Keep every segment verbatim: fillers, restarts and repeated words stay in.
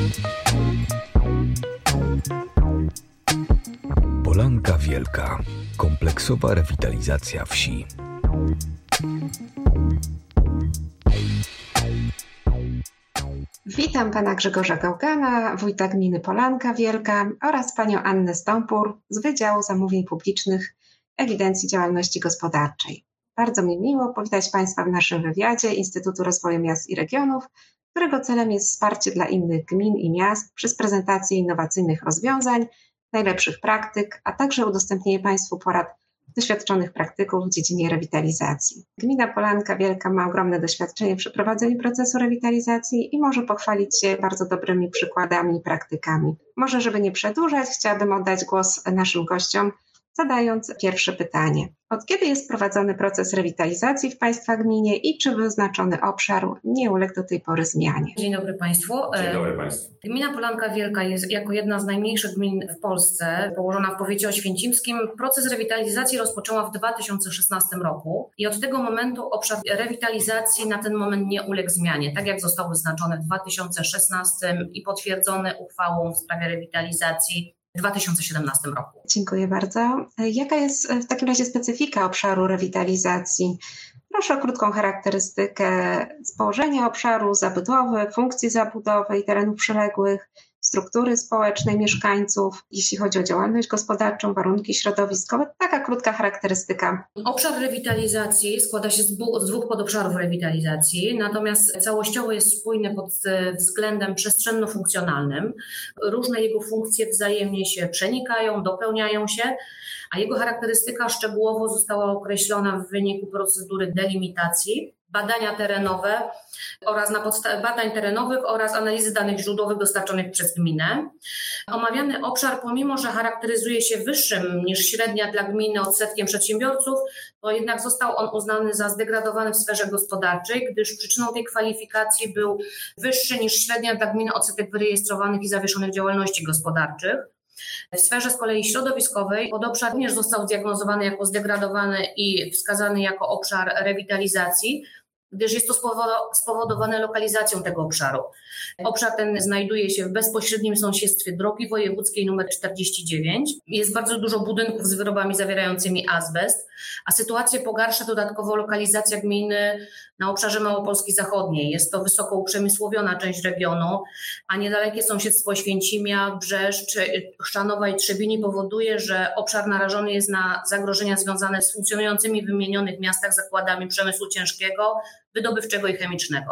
Polanka Wielka. Kompleksowa rewitalizacja wsi. Witam pana Grzegorza Gałgana, wójta gminy Polanka Wielka oraz panią Annę Stąpur z Wydziału Zamówień Publicznych Ewidencji Działalności Gospodarczej. Bardzo mi miło powitać państwa w naszym wywiadzie Instytutu Rozwoju Miast i Regionów, którego celem jest wsparcie dla innych gmin i miast przez prezentację innowacyjnych rozwiązań, najlepszych praktyk, a także udostępnienie państwu porad doświadczonych praktyków w dziedzinie rewitalizacji. Gmina Polanka Wielka ma ogromne doświadczenie w przeprowadzeniu procesu rewitalizacji i może pochwalić się bardzo dobrymi przykładami i praktykami. Może, żeby nie przedłużać, chciałabym oddać głos naszym gościom, zadając pierwsze pytanie. Od kiedy jest prowadzony proces rewitalizacji w państwa gminie i czy wyznaczony obszar nie uległ do tej pory zmianie? Dzień dobry Państwu. Dzień dobry Państwu. Gmina Polanka Wielka jest jako jedna z najmniejszych gmin w Polsce, położona w powiecie oświęcimskim. Proces rewitalizacji rozpoczęła w dwa tysiące szesnastym roku i od tego momentu obszar rewitalizacji na ten moment nie uległ zmianie, tak jak został wyznaczony w dwa tysiące szesnastym i potwierdzony uchwałą w sprawie rewitalizacji w dwa tysiące siedemnastym roku. Dziękuję bardzo. Jaka jest w takim razie specyfika obszaru rewitalizacji? Proszę o krótką charakterystykę z położenia obszaru, zabudowy, funkcji zabudowy i terenów przyległych, struktury społecznej mieszkańców, jeśli chodzi o działalność gospodarczą, warunki środowiskowe. Taka krótka charakterystyka. Obszar rewitalizacji składa się z dwóch, z dwóch podobszarów rewitalizacji, natomiast całościowo jest spójny pod względem przestrzenno-funkcjonalnym. Różne jego funkcje wzajemnie się przenikają, dopełniają się, a jego charakterystyka szczegółowo została określona w wyniku procedury delimitacji, badania terenowe oraz na podstawie badań terenowych oraz analizy danych źródłowych dostarczonych przez gminę. Omawiany obszar, pomimo że charakteryzuje się wyższym niż średnia dla gminy odsetkiem przedsiębiorców, to jednak został on uznany za zdegradowany w sferze gospodarczej, gdyż przyczyną tej kwalifikacji był wyższy niż średnia dla gminy odsetek wyrejestrowanych i zawieszonych działalności gospodarczych. W sferze z kolei środowiskowej podobszar również został zdiagnozowany jako zdegradowany i wskazany jako obszar rewitalizacji, gdyż jest to spowodowane lokalizacją tego obszaru. Obszar ten znajduje się w bezpośrednim sąsiedztwie drogi wojewódzkiej nr czterdzieści dziewięć. Jest bardzo dużo budynków z wyrobami zawierającymi azbest, a sytuację pogarsza dodatkowo lokalizacja gminy na obszarze Małopolski Zachodniej. Jest to wysoko uprzemysłowiona część regionu, a niedalekie sąsiedztwo Święcimia, Brzeszcz, Chrzanowa i Trzebini powoduje, że obszar narażony jest na zagrożenia związane z funkcjonującymi w wymienionych miastach zakładami przemysłu ciężkiego, wydobywczego i chemicznego.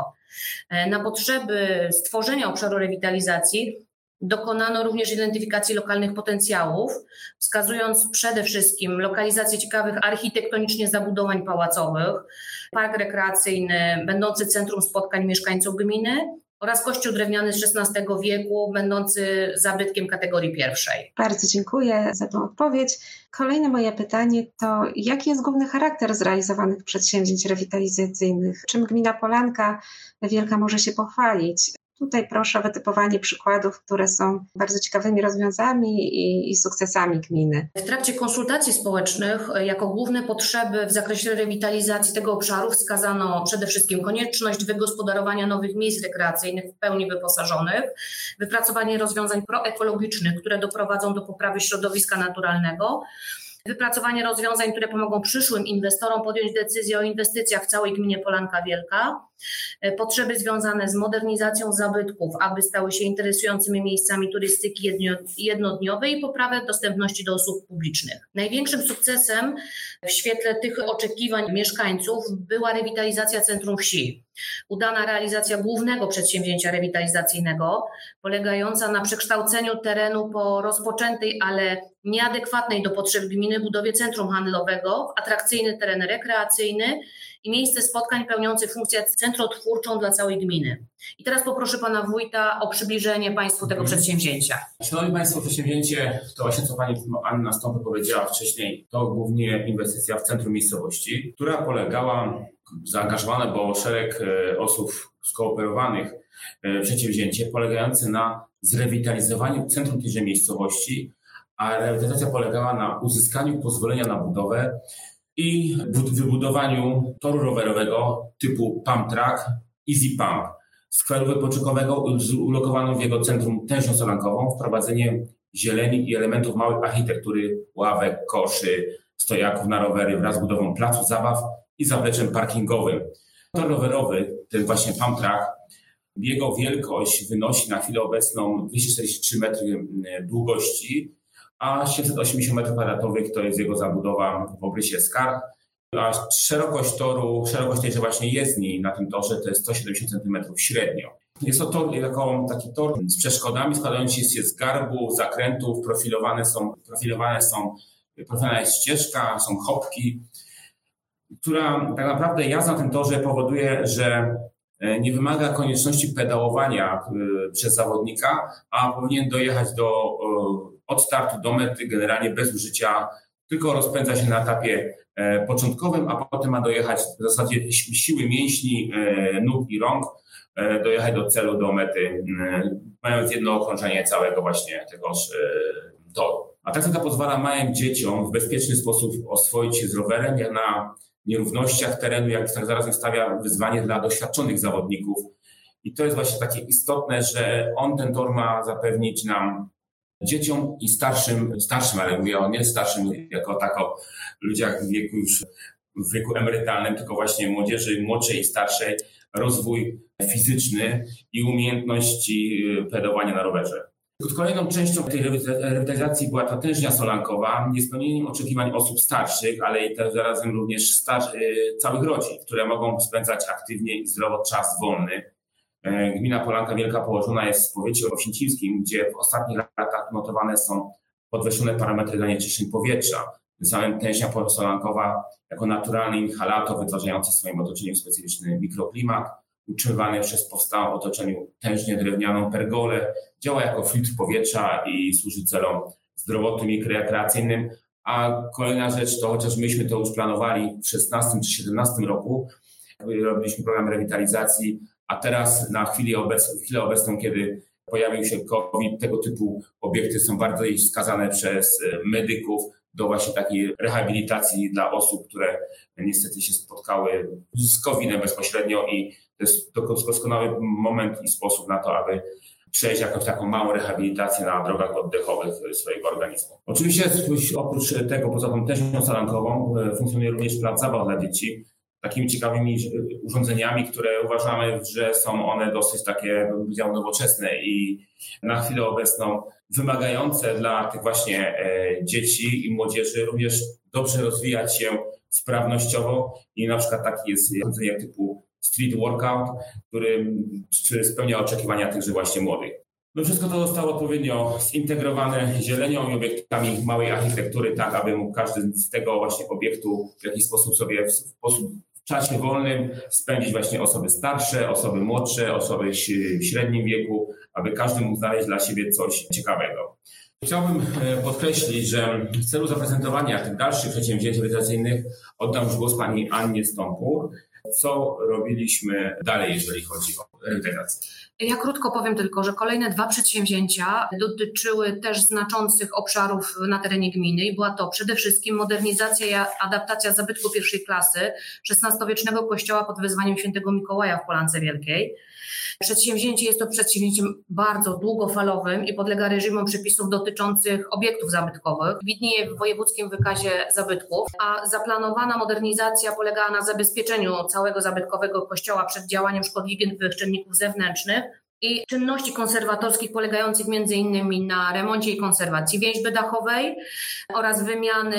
Na potrzeby stworzenia obszaru rewitalizacji dokonano również identyfikacji lokalnych potencjałów, wskazując przede wszystkim lokalizację ciekawych architektonicznie zabudowań pałacowych, park rekreacyjny będący centrum spotkań mieszkańców gminy oraz kościół drewniany z szesnastego wieku, będący zabytkiem kategorii pierwszej. Bardzo dziękuję za tę odpowiedź. Kolejne moje pytanie to, jaki jest główny charakter zrealizowanych przedsięwzięć rewitalizacyjnych? Czym gmina Polanka Wielka może się pochwalić? Tutaj proszę o wytypowanie przykładów, które są bardzo ciekawymi rozwiązaniami i, i sukcesami gminy. W trakcie konsultacji społecznych jako główne potrzeby w zakresie rewitalizacji tego obszaru wskazano przede wszystkim konieczność wygospodarowania nowych miejsc rekreacyjnych w pełni wyposażonych, wypracowanie rozwiązań proekologicznych, które doprowadzą do poprawy środowiska naturalnego, wypracowanie rozwiązań, które pomogą przyszłym inwestorom podjąć decyzję o inwestycjach w całej gminie Polanka Wielka, potrzeby związane z modernizacją zabytków, aby stały się interesującymi miejscami turystyki jednodniowej i poprawę dostępności do usług publicznych. Największym sukcesem w świetle tych oczekiwań mieszkańców była rewitalizacja centrum wsi. Udana realizacja głównego przedsięwzięcia rewitalizacyjnego, polegająca na przekształceniu terenu po rozpoczętej, ale nieadekwatnej do potrzeb gminy budowie centrum handlowego w atrakcyjny teren rekreacyjny i miejsce spotkań pełniące funkcję centrotwórczą dla całej gminy. I teraz poproszę pana wójta o przybliżenie państwu tego przedsięwzięcia. Szanowni Państwo, przedsięwzięcie to właśnie co pani Anna Stąpur powiedziała wcześniej, to głównie inwestycja w centrum miejscowości, która polegała, zaangażowane było szereg osób skooperowanych w przedsięwzięcie polegające na zrewitalizowaniu centrum tejże miejscowości, a rewitalizacja polegała na uzyskaniu pozwolenia na budowę i wybudowaniu toru rowerowego typu pump track, easy pump. skweru wypoczynkowego ulokowaną w jego centrum tężnią solankową, wprowadzenie zieleni i elementów małej architektury, ławek, koszy, stojaków na rowery wraz z budową placu zabaw i zapleczem parkingowym. Tor rowerowy, ten właśnie pump track, jego wielkość wynosi na chwilę obecną dwieście czterdzieści trzy metry długości, a siedemset osiemdziesiąt metrów kwadratowych to jest jego zabudowa w obrysie skarg, a szerokość toru, szerokość tejże właśnie jezdni na tym torze to jest sto siedemdziesiąt centymetrów średnio. Jest to tor, jako taki tor z przeszkodami składający się z garbów, zakrętów, profilowane są, profilowane są, profilowana jest ścieżka, są chopki, która tak naprawdę jazda na tym torze powoduje, że nie wymaga konieczności pedałowania przez zawodnika, a powinien dojechać do, od startu do mety generalnie bez użycia, tylko rozpędza się na etapie początkowym, a potem ma dojechać w zasadzie siły mięśni, nóg i rąk, dojechać do celu, do mety, mając jedno okrążenie całego właśnie tegoż toru. A tak to pozwala małym dzieciom w bezpieczny sposób oswoić się z rowerem, jak na nierównościach terenu, jak tak zarazem stawia wyzwanie dla doświadczonych zawodników. I to jest właśnie takie istotne, że on ten tor ma zapewnić nam dzieciom i starszym, starszym, ale mówię o nie starszym jako tako ludziach w wieku już w wieku emerytalnym, tylko właśnie młodzieży młodszej i starszej, rozwój fizyczny i umiejętności pedałowania na rowerze. Kolejną częścią tej rewitalizacji była ta tężnia solankowa, niespełnieniem oczekiwań osób starszych, ale i też zarazem również star- całych rodzin, które mogą spędzać aktywnie i zdrowo czas wolny. Gmina Polanka Wielka położona jest w powiecie oświęcimskim, gdzie w ostatnich latach notowane są podwyższone parametry zanieczyszczeń powietrza. Tym samym tężnia solankowa jako naturalny inhalator wytwarzający w swoim otoczeniu specyficzny mikroklimat, utrzymywany przez powstałą w otoczeniu tężnię drewnianą pergolę, działa jako filtr powietrza i służy celom zdrowotnym i rekreacyjnym. A kolejna rzecz to, chociaż myśmy to już planowali w szesnastym czy siedemnastym roku, robiliśmy program rewitalizacji, a teraz na chwilę obecną, chwilę obecną, kiedy pojawił się COVID, tego typu obiekty są bardziej wskazane przez medyków do właśnie takiej rehabilitacji dla osób, które niestety się spotkały z kowidem bezpośrednio i to jest doskonały moment i sposób na to, aby przejść jakąś taką małą rehabilitację na drogach oddechowych swojego organizmu. Oczywiście oprócz tego, poza tą tężnią solankową, funkcjonuje również plac zabaw dla dzieci, takimi ciekawymi urządzeniami, które uważamy, że są one dosyć takie, bym powiedział, nowoczesne i na chwilę obecną wymagające dla tych właśnie dzieci i młodzieży również dobrze rozwijać się sprawnościowo i na przykład taki jest urządzenie typu street workout, który spełnia oczekiwania tychże właśnie młodych. No wszystko to zostało odpowiednio zintegrowane zielenią i obiektami małej architektury, tak aby mógł każdy z tego właśnie obiektu w jakiś sposób sobie w sposób w czasie wolnym spędzić właśnie osoby starsze, osoby młodsze, osoby w średnim wieku, aby każdy mógł znaleźć dla siebie coś ciekawego. Chciałbym podkreślić, że w celu zaprezentowania tych dalszych przedsięwzięć rewitalizacyjnych oddam już głos pani Annie Stąpur. Co robiliśmy dalej, jeżeli chodzi o rewitalizację? Ja krótko powiem tylko, że kolejne dwa przedsięwzięcia dotyczyły też znaczących obszarów na terenie gminy i była to przede wszystkim modernizacja i adaptacja zabytku pierwszej klasy szesnastowiecznego kościoła pod wezwaniem świętego Mikołaja w Polance Wielkiej. Przedsięwzięcie jest to przedsięwzięciem bardzo długofalowym i podlega reżimom przepisów dotyczących obiektów zabytkowych. Widnieje w wojewódzkim wykazie zabytków, a zaplanowana modernizacja polegała na zabezpieczeniu całego zabytkowego kościoła przed działaniem szkodliwych czynników zewnętrznych i czynności konserwatorskich polegających między innymi na remoncie i konserwacji więźby dachowej oraz wymiany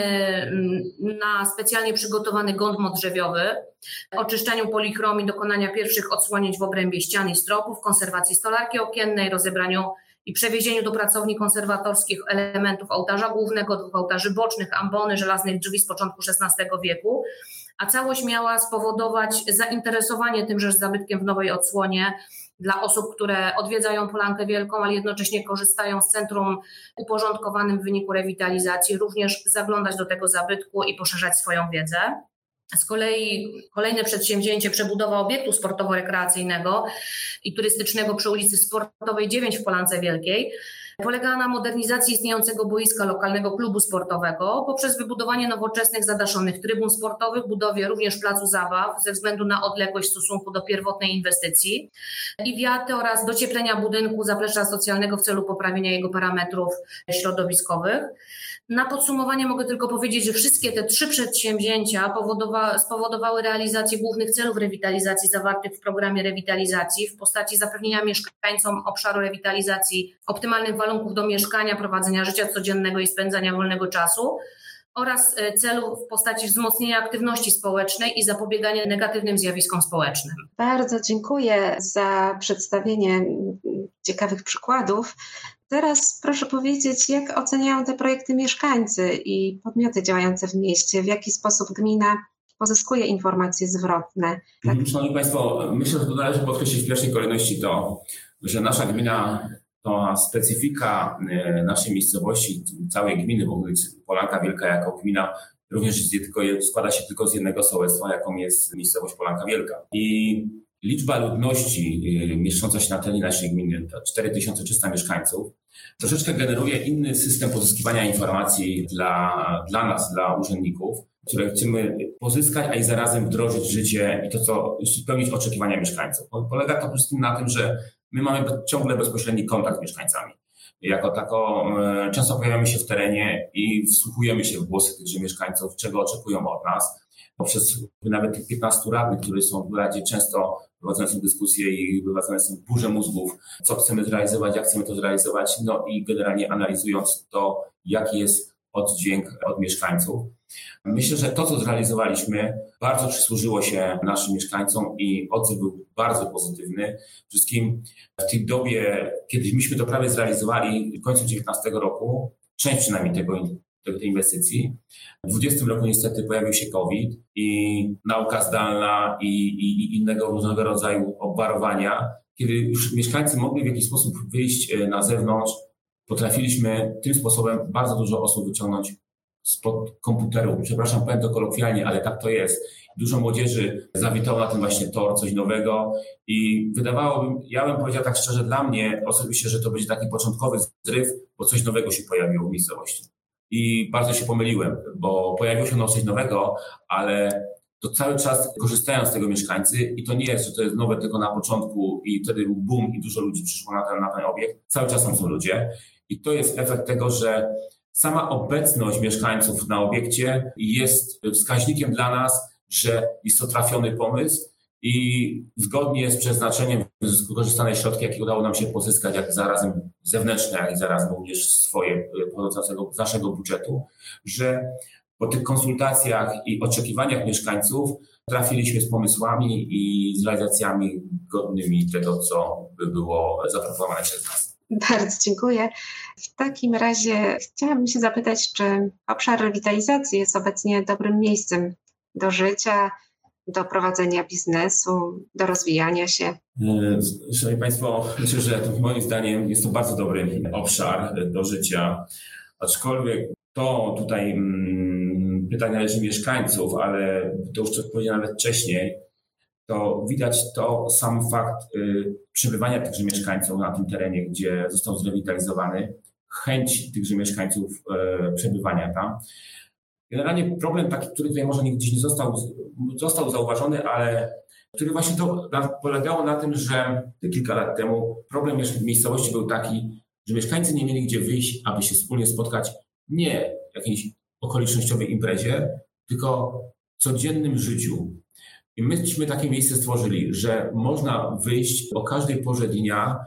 na specjalnie przygotowany gondmot drzewiowy, oczyszczaniu polichromii, dokonania pierwszych odsłonięć w obrębie ścian i stropów, konserwacji stolarki okiennej, rozebraniu i przewiezieniu do pracowni konserwatorskich elementów ołtarza głównego, dwóch ołtarzy bocznych, ambony, żelaznych drzwi z początku szesnastego wieku, a całość miała spowodować zainteresowanie tymże zabytkiem w nowej odsłonie dla osób, które odwiedzają Polankę Wielką, ale jednocześnie korzystają z centrum uporządkowanym w wyniku rewitalizacji, również zaglądać do tego zabytku i poszerzać swoją wiedzę. Z kolei kolejne przedsięwzięcie, przebudowa obiektu sportowo-rekreacyjnego i turystycznego przy ulicy Sportowej dziewięć w Polance Wielkiej, polegała na modernizacji istniejącego boiska lokalnego klubu sportowego poprzez wybudowanie nowoczesnych, zadaszonych trybun sportowych, budowie również placu zabaw ze względu na odległość w stosunku do pierwotnej inwestycji i wiaty oraz docieplenia budynku zaplecza socjalnego w celu poprawienia jego parametrów środowiskowych. Na podsumowanie mogę tylko powiedzieć, że wszystkie te trzy przedsięwzięcia powodowa- spowodowały realizację głównych celów rewitalizacji zawartych w programie rewitalizacji w postaci zapewnienia mieszkańcom obszaru rewitalizacji optymalnych warunków do mieszkania, prowadzenia życia codziennego i spędzania wolnego czasu oraz celu w postaci wzmocnienia aktywności społecznej i zapobiegania negatywnym zjawiskom społecznym. Bardzo dziękuję za przedstawienie ciekawych przykładów. Teraz proszę powiedzieć, jak oceniają te projekty mieszkańcy i podmioty działające w mieście? W jaki sposób gmina pozyskuje informacje zwrotne? Tak? Szanowni Państwo, myślę, że to należy podkreślić w pierwszej kolejności to, że nasza gmina, to specyfika naszej miejscowości, całej gminy, w ogóle Polanka Wielka jako gmina, również jest tylko, składa się tylko z jednego sołectwa, jaką jest miejscowość Polanka Wielka. I liczba ludności mieszcząca się na terenie naszej gminy, to cztery tysiące trzysta mieszkańców, troszeczkę generuje inny system pozyskiwania informacji dla, dla nas, dla urzędników, które chcemy pozyskać, a i zarazem wdrożyć w życie i to, co spełnić oczekiwania mieszkańców. Polega to przede wszystkim na tym, że my mamy ciągle bezpośredni kontakt z mieszkańcami. Jako tako często pojawiamy się w terenie i wsłuchujemy się w głosy tychże mieszkańców, czego oczekują od nas. Poprzez nawet tych piętnastu radnych, którzy są w Radzie, często prowadzone są dyskusje i prowadzone są burze mózgów, co chcemy zrealizować, jak chcemy to zrealizować, no i generalnie analizując to, jaki jest oddźwięk od mieszkańców. Myślę, że to, co zrealizowaliśmy, bardzo przysłużyło się naszym mieszkańcom i odzew był bardzo pozytywny. Wszystkim w tej dobie, kiedy myśmy to prawie zrealizowali w końcu dziewiętnastego roku, część przynajmniej tego tej inwestycji. W dwudziestym roku niestety pojawił się COVID i nauka zdalna i, i, i innego różnego rodzaju obwarowania. Kiedy już mieszkańcy mogli w jakiś sposób wyjść na zewnątrz, potrafiliśmy tym sposobem bardzo dużo osób wyciągnąć spod komputeru. Przepraszam, powiem to kolokwialnie, ale tak to jest. Dużo młodzieży zawitało na ten właśnie tor, coś nowego i wydawałoby, ja bym powiedział tak szczerze, dla mnie osobiście, że to będzie taki początkowy zryw, bo coś nowego się pojawiło w miejscowości. I bardzo się pomyliłem, bo pojawiło się no coś nowego, ale to cały czas korzystają z tego mieszkańcy i to nie jest, że to jest nowe tylko na początku i wtedy był boom i dużo ludzi przyszło na ten, na ten obiekt. Cały czas tam są ludzie i to jest efekt tego, że sama obecność mieszkańców na obiekcie jest wskaźnikiem dla nas, że jest to trafiony pomysł i zgodnie z przeznaczeniem wykorzystane środki, jakie udało nam się pozyskać, jak zarazem zewnętrzne, jak i zarazem również swoje pochodzące z naszego budżetu, że po tych konsultacjach i oczekiwaniach mieszkańców trafiliśmy z pomysłami i z realizacjami godnymi tego, co by było zaproponowane przez nas. Bardzo dziękuję. W takim razie chciałabym się zapytać, czy obszar rewitalizacji jest obecnie dobrym miejscem do życia, do prowadzenia biznesu, do rozwijania się? Szanowni Państwo, myślę, że moim zdaniem jest to bardzo dobry obszar do życia, aczkolwiek to tutaj hmm, pytanie należy mieszkańców, ale to już powiedziałem nawet wcześniej, to widać to sam fakt y, przebywania tychże mieszkańców na tym terenie, gdzie został zrewitalizowany, chęć tychże mieszkańców y, przebywania tam. Generalnie problem taki, który tutaj może gdzieś nie został, został zauważony, ale który właśnie to na, polegało na tym, że kilka lat temu problem w miejscowości był taki, że mieszkańcy nie mieli gdzie wyjść, aby się wspólnie spotkać nie w jakiejś okolicznościowej imprezie, tylko w codziennym życiu. I myśmy takie miejsce stworzyli, że można wyjść o każdej porze dnia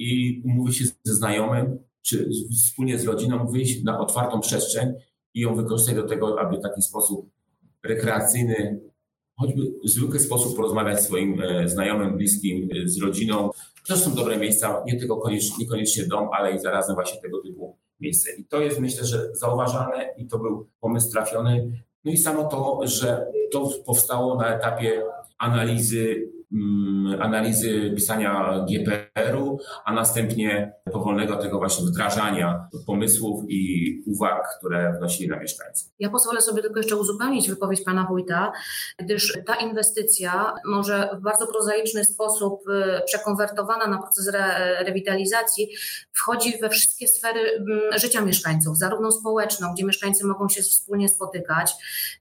i umówić się ze znajomym, czy wspólnie z rodziną, wyjść na otwartą przestrzeń i ją wykorzystać do tego, aby w taki sposób rekreacyjny, choćby w zwykły sposób porozmawiać z swoim znajomym, bliskim, z rodziną. To są dobre miejsca, nie tylko koniecznie, niekoniecznie dom, ale i zarazem właśnie tego typu miejsce. I to jest, myślę, że zauważalne i to był pomysł trafiony. No i samo to, że to powstało na etapie analizy mm, analizy pisania G P R-u, a następnie powolnego tego właśnie wdrażania pomysłów i uwag, które wnosili na mieszkańców. Ja pozwolę sobie tylko jeszcze uzupełnić wypowiedź pana wójta, gdyż ta inwestycja może w bardzo prozaiczny sposób przekonwertowana na proces re- rewitalizacji wchodzi we wszystkie sfery życia mieszkańców, zarówno społeczną, gdzie mieszkańcy mogą się wspólnie spotykać,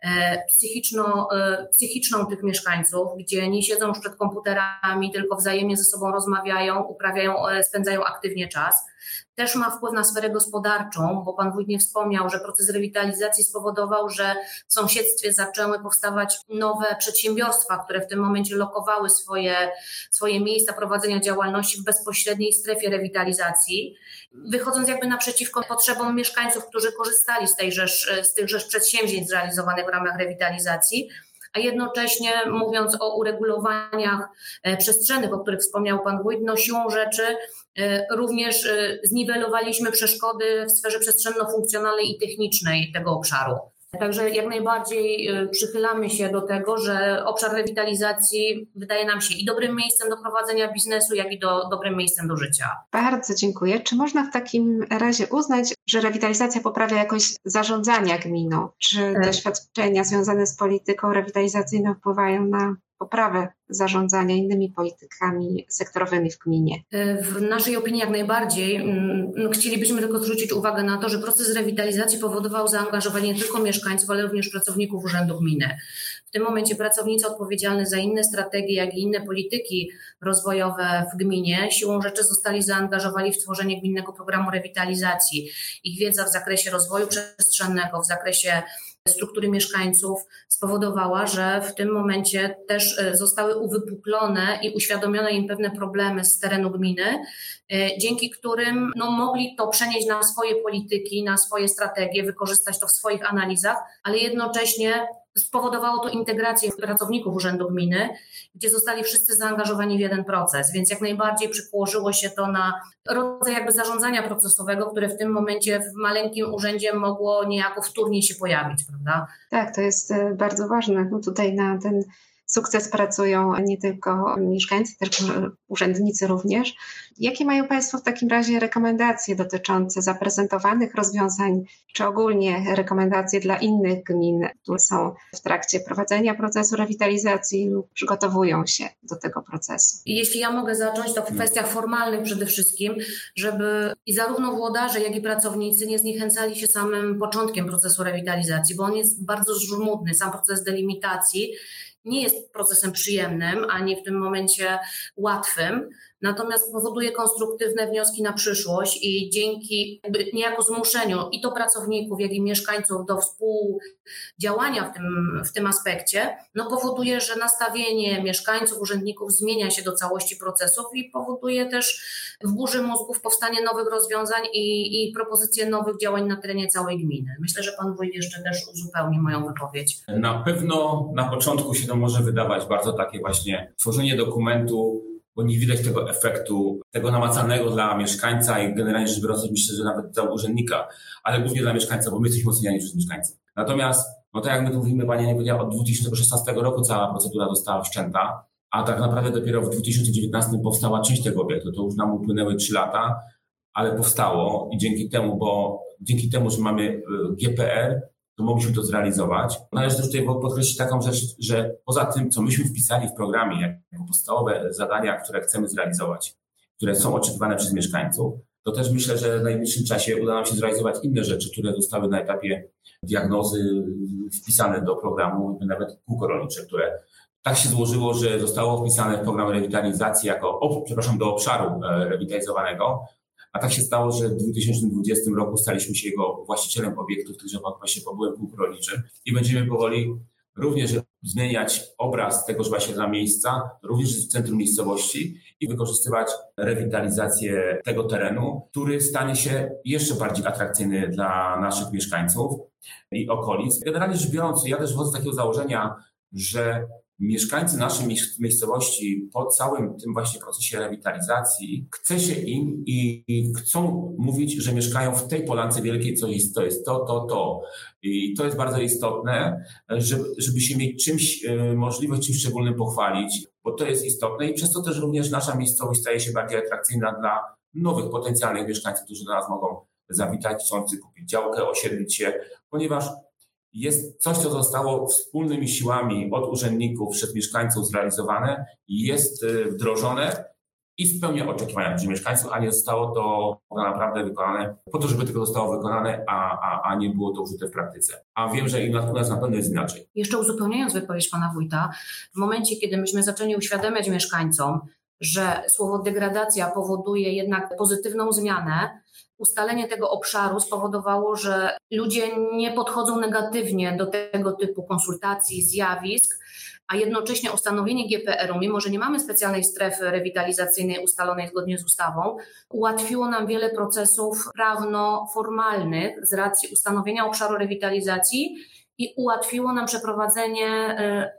psychiczną, psychiczną tych mieszkańców, gdzie nie siedzą już przed komputerami, tylko wzajemnie ze sobą rozmawiają, uprawiają, spędzają aktywnie czas. Też ma wpływ na sferę gospodarczą, bo pan wójt nie wspomniał, że proces rewitalizacji spowodował, że w sąsiedztwie zaczęły powstawać nowe przedsiębiorstwa, które w tym momencie lokowały swoje, swoje miejsca prowadzenia działalności w bezpośredniej strefie rewitalizacji, wychodząc jakby naprzeciwko potrzebom mieszkańców, którzy korzystali z, tejżeż, z tychżeż przedsięwzięć zrealizowanych w ramach rewitalizacji. A jednocześnie mówiąc o uregulowaniach przestrzennych, o których wspomniał pan wójt, no siłą rzeczy również zniwelowaliśmy przeszkody w sferze przestrzenno-funkcjonalnej i technicznej tego obszaru. Także jak najbardziej przychylamy się do tego, że obszar rewitalizacji wydaje nam się i dobrym miejscem do prowadzenia biznesu, jak i do, dobrym miejscem do życia. Bardzo dziękuję. Czy można w takim razie uznać, że rewitalizacja poprawia jakość zarządzania gminą? Czy doświadczenia związane z polityką rewitalizacyjną wpływają na poprawę zarządzania innymi politykami sektorowymi w gminie? W naszej opinii jak najbardziej. No, chcielibyśmy tylko zwrócić uwagę na to, że proces rewitalizacji powodował zaangażowanie nie tylko mieszkańców, ale również pracowników Urzędu Gminy. W tym momencie pracownicy odpowiedzialni za inne strategie, jak i inne polityki rozwojowe w gminie siłą rzeczy zostali zaangażowani w tworzenie gminnego programu rewitalizacji. Ich wiedza w zakresie rozwoju przestrzennego, w zakresie struktury mieszkańców spowodowała, że w tym momencie też zostały uwypuklone i uświadomione im pewne problemy z terenu gminy, dzięki którym no, mogli to przenieść na swoje polityki, na swoje strategie, wykorzystać to w swoich analizach, ale jednocześnie spowodowało to integrację pracowników Urzędu Gminy, gdzie zostali wszyscy zaangażowani w jeden proces, więc jak najbardziej przełożyło się to na rodzaj jakby zarządzania procesowego, które w tym momencie w maleńkim urzędzie mogło niejako wtórnie się pojawić, prawda? Tak, to jest bardzo ważne. No tutaj na ten sukces pracują nie tylko mieszkańcy, też urzędnicy również. Jakie mają Państwo w takim razie rekomendacje dotyczące zaprezentowanych rozwiązań, czy ogólnie rekomendacje dla innych gmin, które są w trakcie prowadzenia procesu rewitalizacji lub przygotowują się do tego procesu? Jeśli ja mogę zacząć, to w kwestiach formalnych przede wszystkim, żeby i zarówno włodarze, jak i pracownicy nie zniechęcali się samym początkiem procesu rewitalizacji, bo on jest bardzo żmudny, sam proces delimitacji nie jest procesem przyjemnym, ani w tym momencie łatwym, natomiast powoduje konstruktywne wnioski na przyszłość i dzięki jakby niejako zmuszeniu i to pracowników, jak i mieszkańców do współdziałania w tym, w tym aspekcie, no powoduje, że nastawienie mieszkańców, urzędników zmienia się do całości procesów i powoduje też w burzy mózgów powstanie nowych rozwiązań i, i propozycje nowych działań na terenie całej gminy. Myślę, że pan wójt jeszcze też uzupełni moją wypowiedź. Na pewno na początku się to może wydawać bardzo takie właśnie tworzenie dokumentu, bo nie widać tego efektu, tego namacalnego dla mieszkańca i generalnie rzecz biorąc myślę, że nawet dla urzędnika, ale głównie dla mieszkańca, bo my jesteśmy oceniani przez mieszkańców. Natomiast, no tak jak my tu mówimy, pani nie powiedziała, od dwa tysiące szesnastego roku cała procedura została wszczęta, a tak naprawdę dopiero w dwa tysiące dziewiętnastym powstała część tego obiektu. To już nam upłynęły trzy lata, ale powstało i dzięki temu, bo dzięki temu, że mamy G P R, to mogliśmy to zrealizować. Należy też tutaj podkreślić taką rzecz, że poza tym, co myśmy wpisali w programie jako podstawowe zadania, które chcemy zrealizować, które są oczekiwane przez mieszkańców, to też myślę, że w najbliższym czasie uda nam się zrealizować inne rzeczy, które zostały na etapie diagnozy wpisane do programu, nawet kółko rolnicze, które tak się złożyło, że zostało wpisane w program rewitalizacji jako, o, przepraszam, do obszaru rewitalizowanego, a tak się stało, że w dwa tysiące dwudziestym roku staliśmy się jego właścicielem obiektów, w których właśnie pobyłem kółko rolniczym i będziemy powoli również zmieniać obraz tegoż właśnie dla miejsca, również w centrum miejscowości i wykorzystywać rewitalizację tego terenu, który stanie się jeszcze bardziej atrakcyjny dla naszych mieszkańców i okolic. Generalnie rzecz biorąc, ja też wchodzę z takiego założenia, że mieszkańcy naszej miejscowości po całym tym właśnie procesie rewitalizacji chce się im i, i chcą mówić, że mieszkają w tej Polance Wielkiej, co jest to, jest to, to, to. I to jest bardzo istotne, żeby, żeby się mieć czymś, możliwość czymś szczególnym pochwalić, bo to jest istotne i przez to też również nasza miejscowość staje się bardziej atrakcyjna dla nowych potencjalnych mieszkańców, którzy do nas mogą zawitać, chcący kupić działkę, osiedlić się, ponieważ jest coś, co zostało wspólnymi siłami od urzędników przez mieszkańców zrealizowane, jest wdrożone i spełnia oczekiwania przez mieszkańców, a nie zostało to naprawdę wykonane po to, żeby tylko zostało wykonane, a, a, a nie było to użyte w praktyce. A wiem, że u nas na pewno jest inaczej. Jeszcze uzupełniając wypowiedź pana wójta, w momencie, kiedy myśmy zaczęli uświadamiać mieszkańcom, że słowo degradacja powoduje jednak pozytywną zmianę, ustalenie tego obszaru spowodowało, że ludzie nie podchodzą negatywnie do tego typu konsultacji, zjawisk, a jednocześnie ustanowienie G P R u, mimo że nie mamy specjalnej strefy rewitalizacyjnej ustalonej zgodnie z ustawą, ułatwiło nam wiele procesów prawno-formalnych z racji ustanowienia obszaru rewitalizacji i ułatwiło nam przeprowadzenie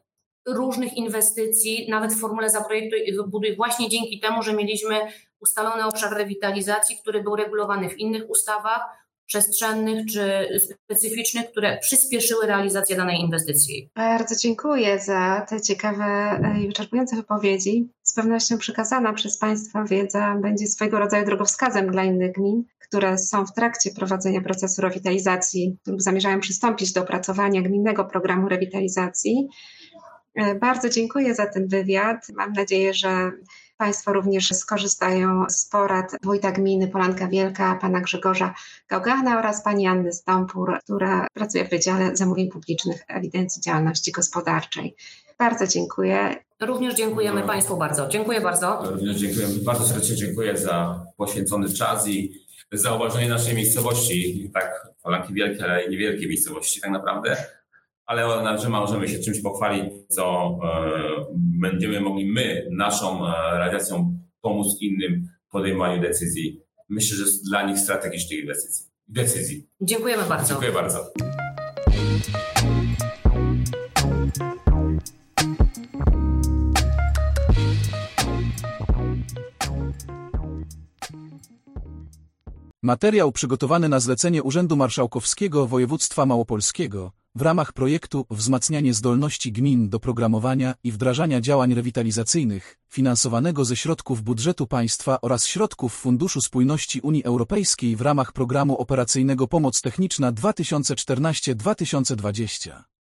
różnych inwestycji, nawet w formule zaprojektuj i wybuduj, właśnie dzięki temu, że mieliśmy ustalony obszar rewitalizacji, który był regulowany w innych ustawach przestrzennych czy specyficznych, które przyspieszyły realizację danej inwestycji. Bardzo dziękuję za te ciekawe i wyczerpujące wypowiedzi. Z pewnością przekazana przez Państwa wiedza będzie swego rodzaju drogowskazem dla innych gmin, które są w trakcie prowadzenia procesu rewitalizacji lub zamierzają przystąpić do opracowania gminnego programu rewitalizacji. Bardzo dziękuję za ten wywiad. Mam nadzieję, że Państwo również skorzystają z porad wójta gminy Polanka Wielka, pana Grzegorza Gałgana oraz pani Anny Stąpur, która pracuje w Wydziale Zamówień Publicznych Ewidencji Działalności Gospodarczej. Bardzo dziękuję. Również dziękujemy no. Państwu bardzo. Dziękuję bardzo. Również dziękuję. Bardzo serdecznie dziękuję za poświęcony czas i zauważenie naszej miejscowości, tak Polanki Wielkie, ale i niewielkiej miejscowości tak naprawdę. Ale że możemy się czymś pochwalić, co e, będziemy mogli my, naszą e, realizacją pomóc innym w podejmowaniu decyzji. Myślę, że jest dla nich strategicznych inwestycji. decyzji. Dziękujemy bardzo. Dziękuję bardzo. Materiał przygotowany na zlecenie Urzędu Marszałkowskiego Województwa Małopolskiego w ramach projektu Wzmacnianie zdolności gmin do programowania i wdrażania działań rewitalizacyjnych, finansowanego ze środków budżetu państwa oraz środków Funduszu Spójności Unii Europejskiej w ramach Programu Operacyjnego Pomoc Techniczna dwa tysiące czternaście do dwa tysiące dwudziestego.